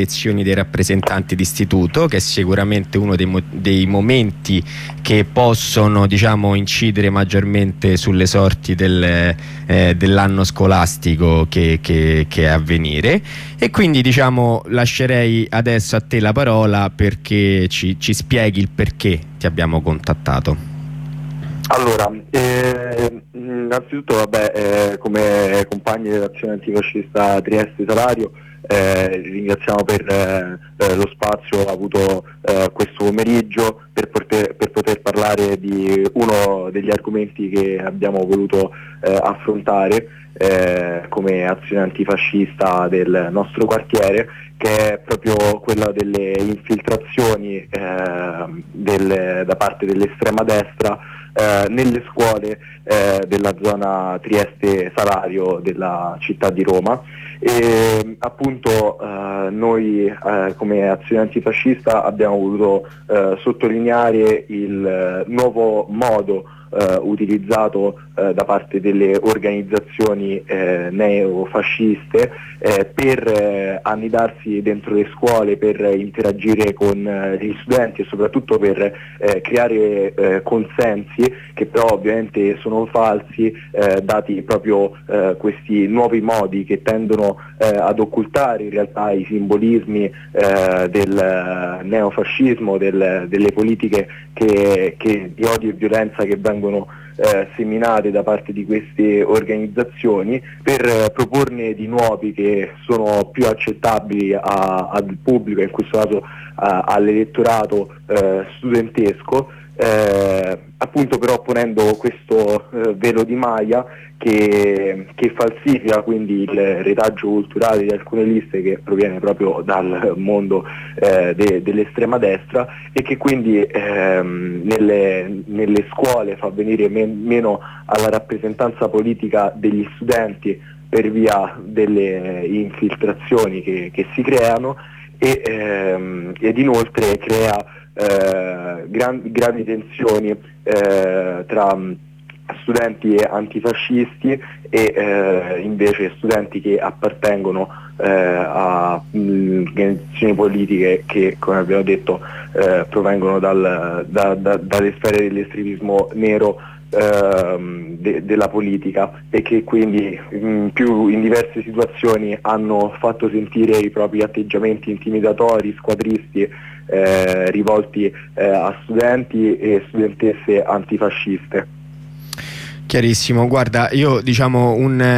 elezioni dei rappresentanti d'istituto, che è sicuramente uno dei momenti che possono, diciamo, incidere maggiormente sulle sorti dell'anno scolastico che è a venire, e quindi, diciamo, lascerei adesso a te la parola perché ci spieghi il perché ti abbiamo contattato. Allora, innanzitutto, vabbè, come compagni dell'azione antifascista Trieste Salario, ringraziamo per lo spazio avuto questo pomeriggio per poter parlare di uno degli argomenti che abbiamo voluto affrontare come azione antifascista del nostro quartiere, che è proprio quella delle infiltrazioni da parte dell'estrema destra nelle scuole della zona Trieste Salario della città di Roma. E appunto noi come azione antifascista abbiamo voluto sottolineare il nuovo modo utilizzato da parte delle organizzazioni neofasciste per annidarsi dentro le scuole, per interagire con gli studenti e soprattutto per creare consensi che però ovviamente sono falsi, dati proprio questi nuovi modi che tendono ad occultare in realtà i simbolismi del neofascismo, delle politiche di odio e violenza che vengono seminate da parte di queste organizzazioni, per proporne di nuovi che sono più accettabili al pubblico, in questo caso all'elettorato studentesco, appunto però ponendo questo velo di Maya che falsifica quindi il retaggio culturale di alcune liste, che proviene proprio dal mondo dell'estrema destra, e che quindi nelle scuole fa venire meno alla rappresentanza politica degli studenti per via delle infiltrazioni che si creano, ed inoltre crea grandi tensioni tra studenti antifascisti e invece studenti che appartengono a organizzazioni politiche che, come abbiamo detto, provengono dalle sfere dell'estremismo nero della politica, e che quindi in diverse situazioni hanno fatto sentire i propri atteggiamenti intimidatori, squadristi, rivolti a studenti e studentesse antifasciste. Chiarissimo. Guarda, io, diciamo,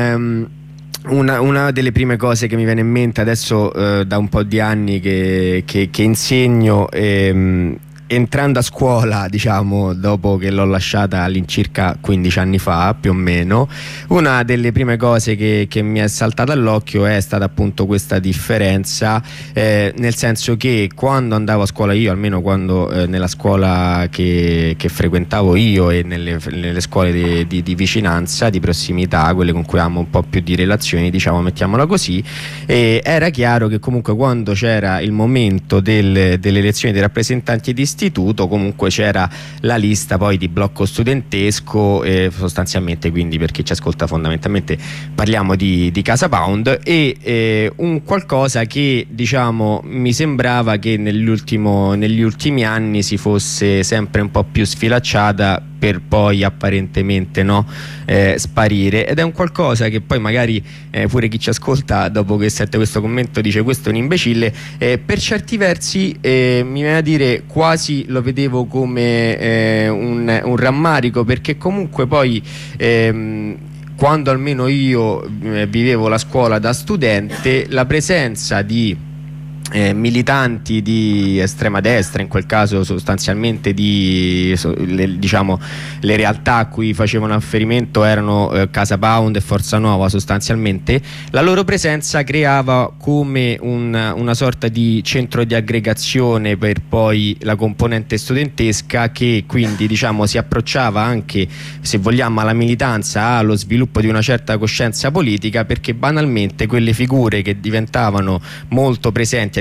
una delle prime cose che mi viene in mente adesso, da un po' di anni che insegno, entrando a scuola, diciamo, dopo che l'ho lasciata all'incirca 15 anni fa, più o meno, una delle prime cose che mi è saltata all'occhio è stata appunto questa differenza, nel senso che quando andavo a scuola io, almeno quando nella scuola che frequentavo io e nelle scuole di vicinanza, di prossimità, quelle con cui avevamo un po' più di relazioni, diciamo, mettiamola così, era chiaro che comunque quando c'era il momento delle elezioni dei rappresentanti di istituto, comunque c'era la lista poi di blocco studentesco, sostanzialmente, quindi per chi ci ascolta, fondamentalmente parliamo di Casa Pound, e un qualcosa che, diciamo, mi sembrava che negli ultimi anni si fosse sempre un po' più sfilacciata, per poi apparentemente sparire, ed è un qualcosa che poi magari pure chi ci ascolta, dopo che sente questo commento, dice: questo è un imbecille. Per certi versi mi viene a dire, quasi lo vedevo come un rammarico, perché comunque poi quando almeno io vivevo la scuola da studente, la presenza di militanti di estrema destra, in quel caso sostanzialmente diciamo, le realtà a cui facevano riferimento erano Casa Pound e Forza Nuova, sostanzialmente la loro presenza creava come una sorta di centro di aggregazione per poi la componente studentesca, che quindi, diciamo, si approcciava anche, se vogliamo, alla militanza, allo sviluppo di una certa coscienza politica, perché banalmente quelle figure che diventavano molto presenti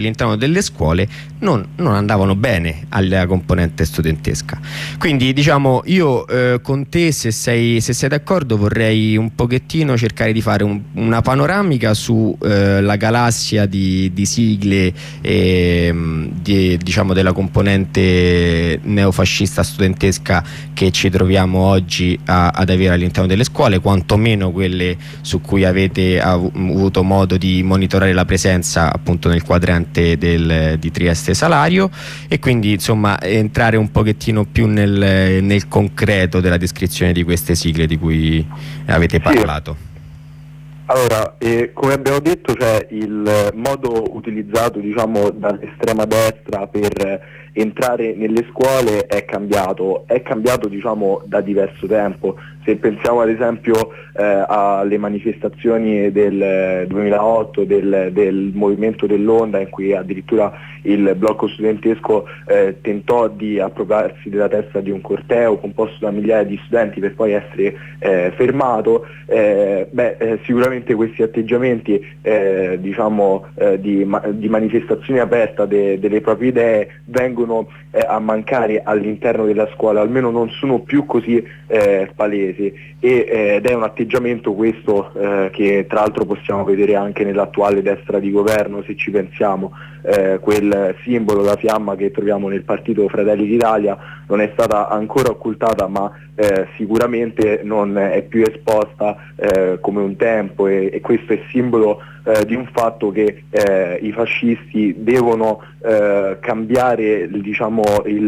all'interno delle scuole non andavano bene alla componente studentesca. Quindi diciamo io con te, se sei d'accordo, vorrei un pochettino cercare di fare una panoramica su la galassia di sigle diciamo della componente neofascista studentesca che ci troviamo oggi ad avere all'interno delle scuole, quantomeno quelle su cui avete avuto modo di monitorare la presenza appunto nel quadrante di Trieste Salario, e quindi insomma entrare un pochettino più nel concreto della descrizione di queste sigle di cui avete parlato. Sì. Allora, come abbiamo detto, cioè, il modo utilizzato, diciamo, dall'estrema destra per entrare nelle scuole è cambiato diciamo da diverso tempo. Se pensiamo ad esempio alle manifestazioni del 2008 del movimento dell'Onda, in cui addirittura il blocco studentesco tentò di appropriarsi della testa di un corteo composto da migliaia di studenti per poi essere fermato, sicuramente questi atteggiamenti diciamo di manifestazione aperta delle proprie idee vengono a mancare all'interno della scuola, almeno non sono più così palesi, ed è un atteggiamento questo che tra l'altro possiamo vedere anche nell'attuale destra di governo, se ci pensiamo. Quel simbolo, la fiamma che troviamo nel partito Fratelli d'Italia, non è stata ancora occultata, ma sicuramente non è più esposta come un tempo, e questo è simbolo di un fatto che i fascisti devono cambiare, diciamo,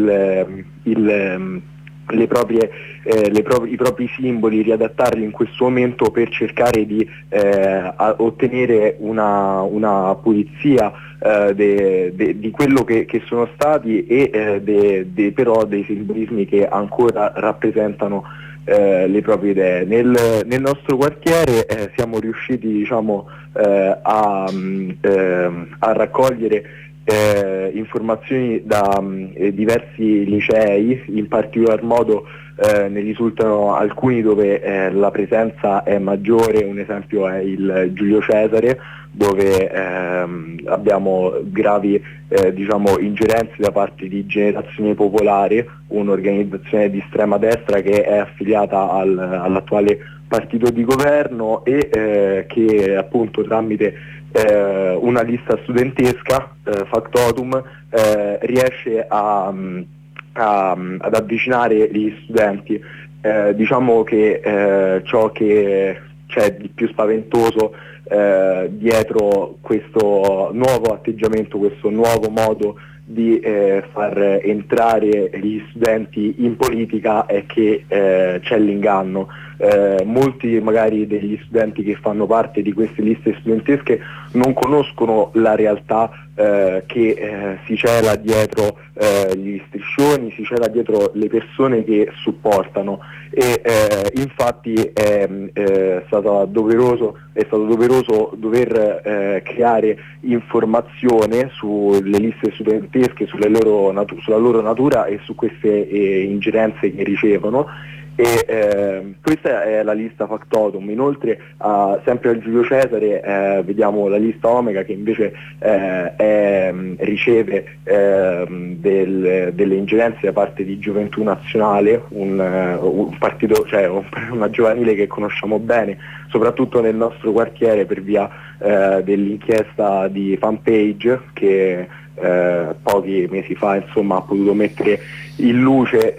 i propri simboli, riadattarli in questo momento per cercare di ottenere una pulizia di quello che sono stati, e però dei simbolismi che ancora rappresentano le proprie idee. Nel nostro quartiere siamo riusciti, diciamo, a raccogliere informazioni da diversi licei, in particolar modo ne risultano alcuni dove la presenza è maggiore. Un esempio è il Giulio Cesare, dove abbiamo gravi diciamo ingerenze da parte di Generazione Popolare, un'organizzazione di estrema destra che è affiliata all'attuale partito di governo, e che appunto tramite una lista studentesca, Factotum, riesce ad avvicinare gli studenti. Diciamo che ciò che c'è di più spaventoso dietro questo nuovo atteggiamento, questo nuovo modo di far entrare gli studenti in politica, è che c'è l'inganno. Molti magari degli studenti che fanno parte di queste liste studentesche non conoscono la realtà che si cela dietro gli striscioni, si cela dietro le persone che supportano, e infatti è stato doveroso dover creare informazione sulle liste studentesche, sulla loro natura e su queste ingerenze che ricevono. E questa è la lista Factotum. Inoltre sempre al Giulio Cesare vediamo la lista Omega, che invece riceve delle ingerenze da parte di Gioventù Nazionale, un partito, cioè una giovanile che conosciamo bene soprattutto nel nostro quartiere per via dell'inchiesta di Fanpage, che pochi mesi fa insomma ha potuto mettere in luce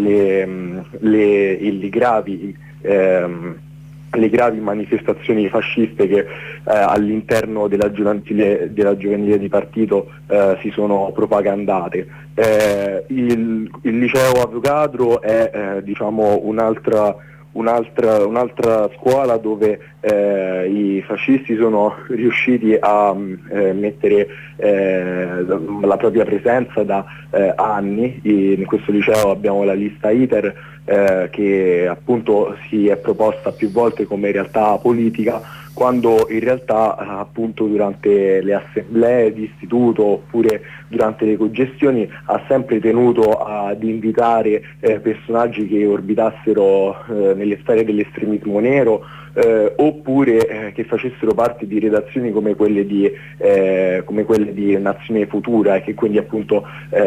le gravi manifestazioni fasciste che all'interno della giovanile di partito si sono propagandate. Il liceo Avogadro è diciamo un'altra scuola dove i fascisti sono riusciti a mettere la propria presenza da anni. In questo liceo abbiamo la lista ITER, che appunto si è proposta più volte come realtà politica, quando in realtà appunto durante le assemblee di istituto oppure durante le cogestioni ha sempre tenuto ad invitare personaggi che orbitassero nelle sfere dell'estremismo nero, oppure che facessero parte di redazioni come quelle di Nazione Futura, e che quindi appunto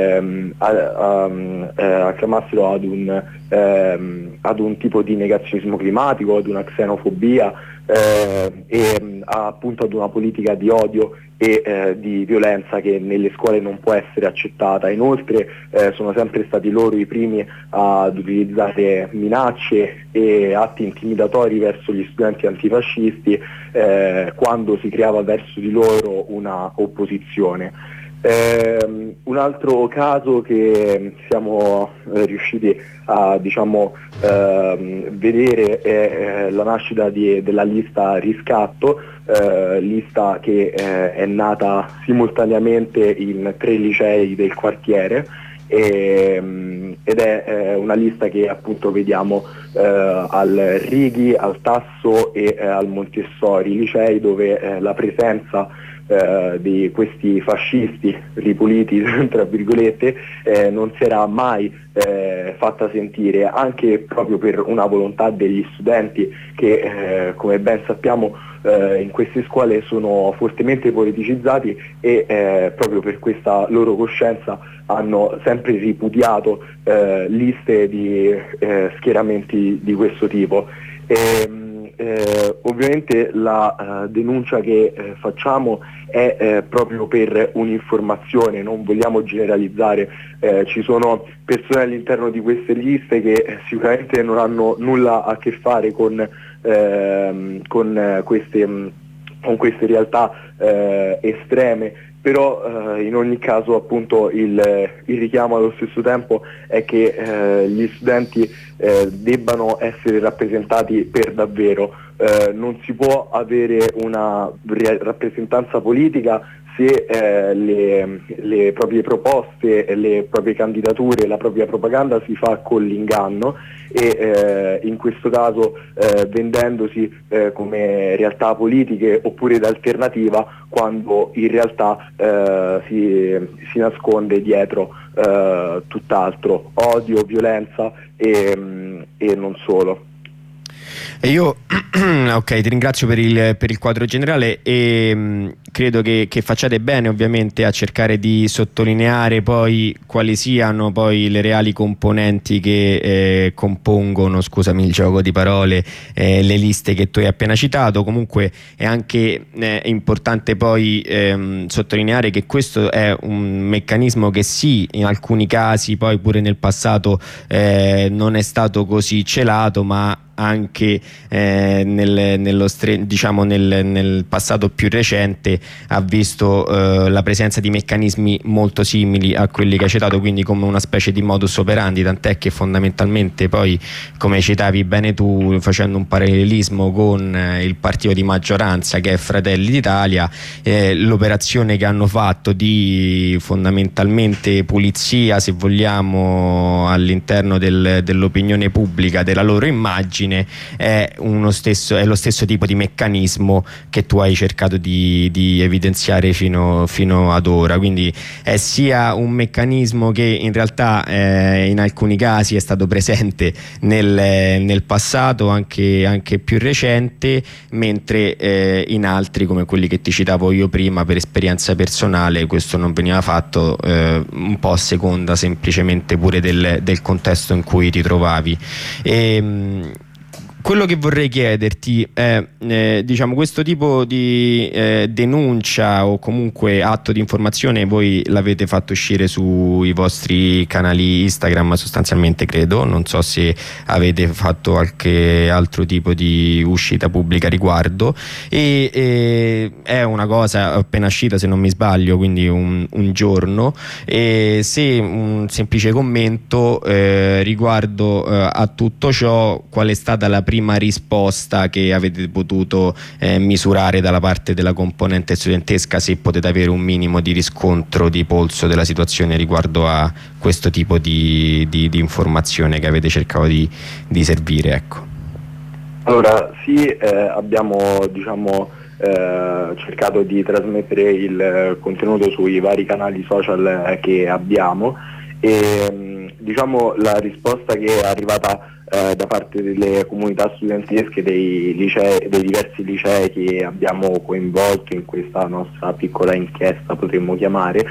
acclamassero ad un tipo di negazionismo climatico, ad una xenofobia, e appunto ad una politica di odio e di violenza che nelle scuole non può essere accettata. Inoltre sono sempre stati loro i primi ad utilizzare minacce e atti intimidatori verso gli studenti antifascisti quando si creava verso di loro una opposizione. Un altro caso che siamo riusciti a vedere è la nascita della lista Riscatto, lista che è nata simultaneamente in 3 licei del quartiere, ed è una lista che appunto vediamo al Righi, al Tasso e al Montessori, licei dove la presenza di questi fascisti ripuliti tra virgolette non si era mai fatta sentire, anche proprio per una volontà degli studenti che come ben sappiamo in queste scuole sono fortemente politicizzati, e proprio per questa loro coscienza hanno sempre ripudiato liste di schieramenti di questo tipo. Ovviamente la denuncia che facciamo è proprio per un'informazione, non vogliamo generalizzare. Ci sono persone all'interno di queste liste che sicuramente non hanno nulla a che fare con queste realtà estreme, però in ogni caso appunto il richiamo allo stesso tempo è che gli studenti debbano essere rappresentati per davvero. Non si può avere una rappresentanza politica se le proprie proposte, le proprie candidature, la propria propaganda si fa con l'inganno, e in questo caso vendendosi come realtà politiche oppure d'alternativa, quando in realtà si nasconde dietro tutt'altro: odio, violenza e non solo. E io ok, ti ringrazio per il quadro generale, e credo che facciate bene ovviamente a cercare di sottolineare poi quali siano poi le reali componenti che compongono, scusami il gioco di parole, le liste che tu hai appena citato. Comunque è anche importante poi sottolineare che questo è un meccanismo che sì, in alcuni casi poi pure nel passato non è stato così celato, ma anche nel passato più recente ha visto la presenza di meccanismi molto simili a quelli che hai citato, quindi come una specie di modus operandi, tant'è che fondamentalmente poi, come citavi bene tu, facendo un parallelismo con il partito di maggioranza che è Fratelli d'Italia, l'operazione che hanno fatto di fondamentalmente pulizia, se vogliamo, all'interno dell'opinione pubblica, della loro immagine, è lo stesso tipo di meccanismo che tu hai cercato di evidenziare fino ad ora. Quindi è sia un meccanismo che in realtà in alcuni casi è stato presente nel passato, anche più recente, mentre in altri, come quelli che ti citavo io prima, per esperienza personale questo non veniva fatto, un po' a seconda semplicemente pure del contesto in cui ti trovavi. Quello che vorrei chiederti è, diciamo, questo tipo di denuncia o comunque atto di informazione voi l'avete fatto uscire sui vostri canali Instagram sostanzialmente, credo, non so se avete fatto qualche altro tipo di uscita pubblica a riguardo, e è una cosa appena uscita, se non mi sbaglio, quindi un giorno, e se un semplice commento riguardo a tutto ciò: qual è stata la prima risposta che avete potuto misurare dalla parte della componente studentesca, se potete avere un minimo di riscontro di polso della situazione riguardo a questo tipo di informazione che avete cercato di servire, ecco. Allora sì, abbiamo cercato di trasmettere il contenuto sui vari canali social che abbiamo, e diciamo la risposta che è arrivata da parte delle comunità studentesche dei diversi licei che abbiamo coinvolto in questa nostra piccola inchiesta, potremmo chiamare,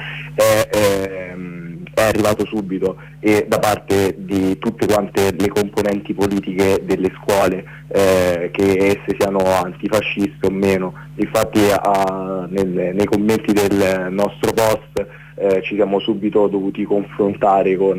è arrivato subito, e da parte di tutte quante le componenti politiche delle scuole, che esse siano antifasciste o meno. Infatti nei commenti del nostro post ci siamo subito dovuti confrontare con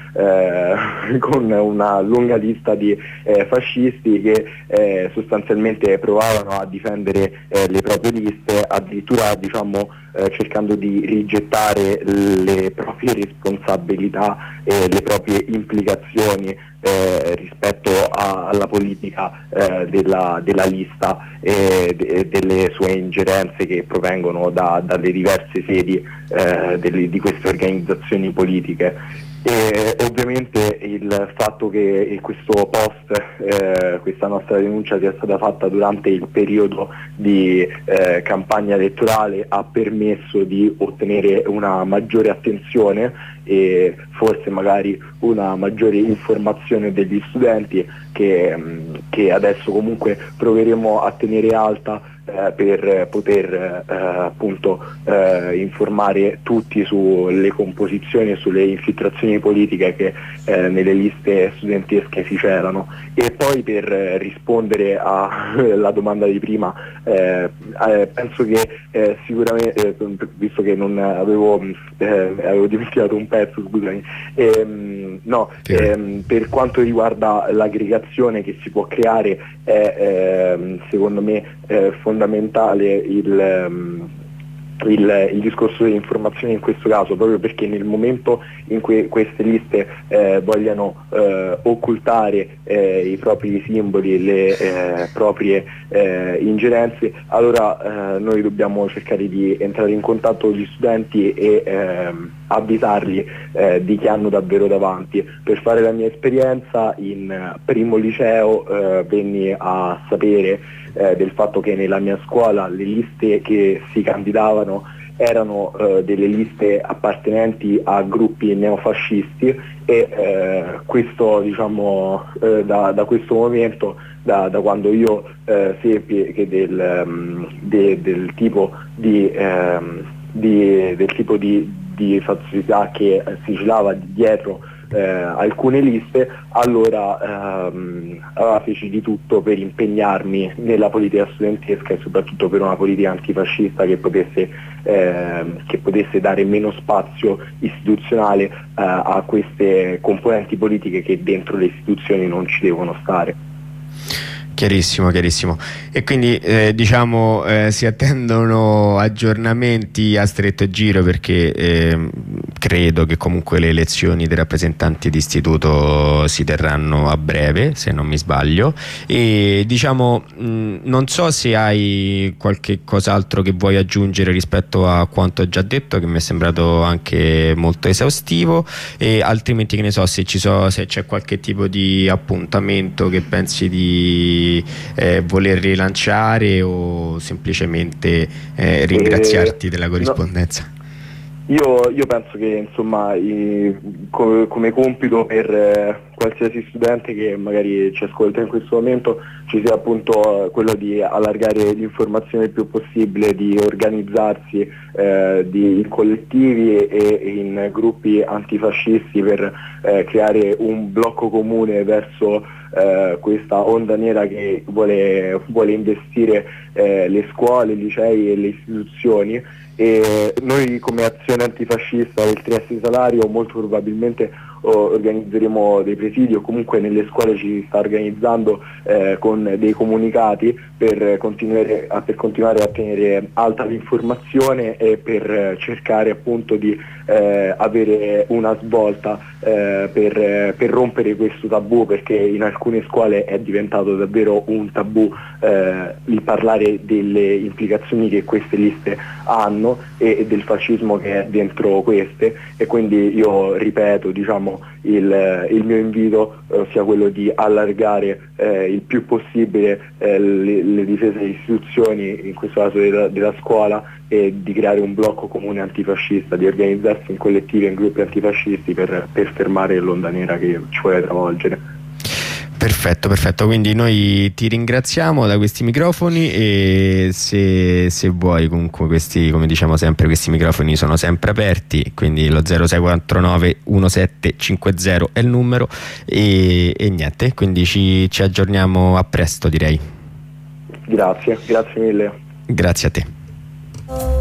una lunga lista di fascisti che sostanzialmente provavano a difendere le proprie liste, addirittura cercando di rigettare le proprie responsabilità e le proprie implicazioni rispetto alla politica della lista e delle sue ingerenze che provengono dalle diverse sedi di queste organizzazioni politiche. E ovviamente il fatto che questo post, questa nostra denuncia sia stata fatta durante il periodo di campagna elettorale ha permesso di ottenere una maggiore attenzione e forse magari una maggiore informazione degli studenti che adesso comunque proveremo a tenere alta per poter informare tutti sulle composizioni e sulle infiltrazioni politiche che nelle liste studentesche si celano. E poi per rispondere alla domanda di prima, penso che sicuramente, visto che non avevo dimenticato un pezzo, scusami, per quanto riguarda l'aggregazione che si può creare è secondo me fondamentale il discorso dell'informazione in questo caso, proprio perché nel momento in cui queste liste vogliano occultare i propri simboli, le proprie ingerenze, allora noi dobbiamo cercare di entrare in contatto con gli studenti e avvisarli di chi hanno davvero davanti. Per fare la mia esperienza, in primo liceo venni a sapere del fatto che nella mia scuola le liste che si candidavano erano delle liste appartenenti a gruppi neofascisti e questo da questo momento, da quando io seppi che del tipo di faziosità che si celava dietro alcune liste, allora feci di tutto per impegnarmi nella politica studentesca e soprattutto per una politica antifascista che potesse dare meno spazio istituzionale a queste componenti politiche che dentro le istituzioni non ci devono stare. Chiarissimo, chiarissimo. E quindi si attendono aggiornamenti a stretto giro, perché credo che comunque le elezioni dei rappresentanti di istituto si terranno a breve, se non mi sbaglio, e non so se hai qualche cos'altro che vuoi aggiungere rispetto a quanto ho già detto, che mi è sembrato anche molto esaustivo, e altrimenti, che ne so, se c'è qualche tipo di appuntamento che pensi di voler rilanciare, o semplicemente ringraziarti della corrispondenza. No, io penso che insomma come compito per qualsiasi studente che magari ci ascolta in questo momento ci sia appunto quello di allargare l'informazione il più possibile, di organizzarsi in collettivi e in gruppi antifascisti per creare un blocco comune verso questa onda nera che vuole investire le scuole, i licei e le istituzioni. E noi come azione antifascista del Trieste Salario molto probabilmente organizzeremo dei presidi, o comunque nelle scuole ci si sta organizzando con dei comunicati per continuare a tenere alta l'informazione e per cercare appunto di avere una svolta per rompere questo tabù, perché in alcune scuole è diventato davvero un tabù il parlare delle implicazioni che queste liste hanno e del fascismo che è dentro queste. E quindi io ripeto, diciamo, il mio invito sia quello di allargare il più possibile le difese delle istituzioni, in questo caso della scuola, e di creare un blocco comune antifascista, di organizzarsi in collettivi e in gruppi antifascisti per fermare l'onda nera che ci vuole travolgere. Perfetto, perfetto, quindi noi ti ringraziamo da questi microfoni, e se vuoi, comunque, questi, come diciamo sempre, questi microfoni sono sempre aperti, quindi lo 0649 1750 è il numero, e niente, quindi ci aggiorniamo a presto, direi. Grazie mille. Grazie a te.